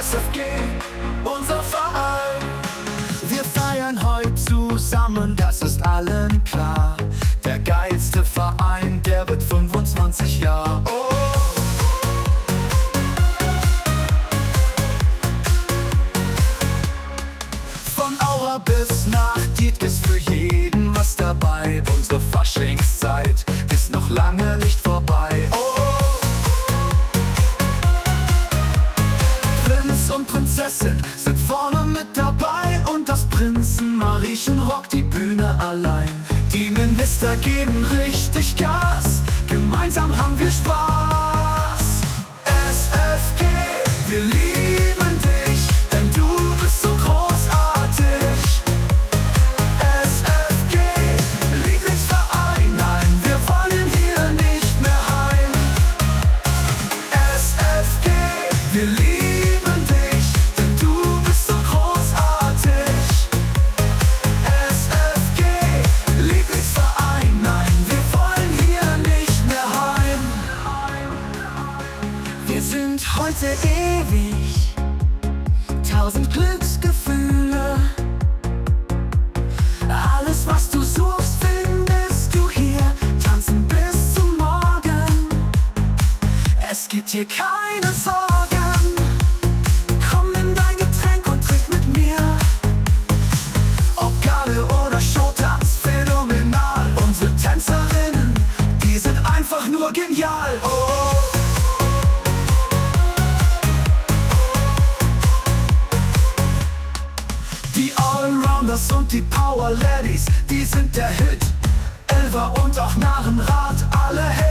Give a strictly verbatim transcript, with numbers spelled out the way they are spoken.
S F G, unser Verein. Wir feiern heute zusammen, das ist allen klar. Der geilste Verein, der wird fünfundzwanzig Jahre. Oh. Von Aura bis nach Dietz ist für jeden was dabei. Unsere Faschingszeit ist noch lange nicht vorbei. Oh. Prinz und Prinzessin sind vorne mit dabei und das Prinzenmariechen rockt die Bühne allein. Die Minister geben richtig Gas, gemeinsam haben wir Spaß. S F G, wir lieben dich, denn du bist so großartig. S F G, Lieblingsverein, nein, wir wollen hier nicht mehr heim. S F G, wir lieben dich, denn du bist so großartig. S F G, Lieblingsverein, nein, wir wollen hier nicht mehr heim. Wir sind heute ewig, tausend Glücksgefühle. Alles, was du suchst, findest du hier. Tanzen bis zum Morgen, es gibt hier keine Sorgen. Komm in dein Getränk und trink mit mir. Ob Garde oder Showtanz, phänomenal. Unsere Tänzerinnen, die sind einfach nur genial. Oh. Die Allrounders und die Power Ladies, die sind der Hit. Elfer und auch Narrenrad, alle Hits.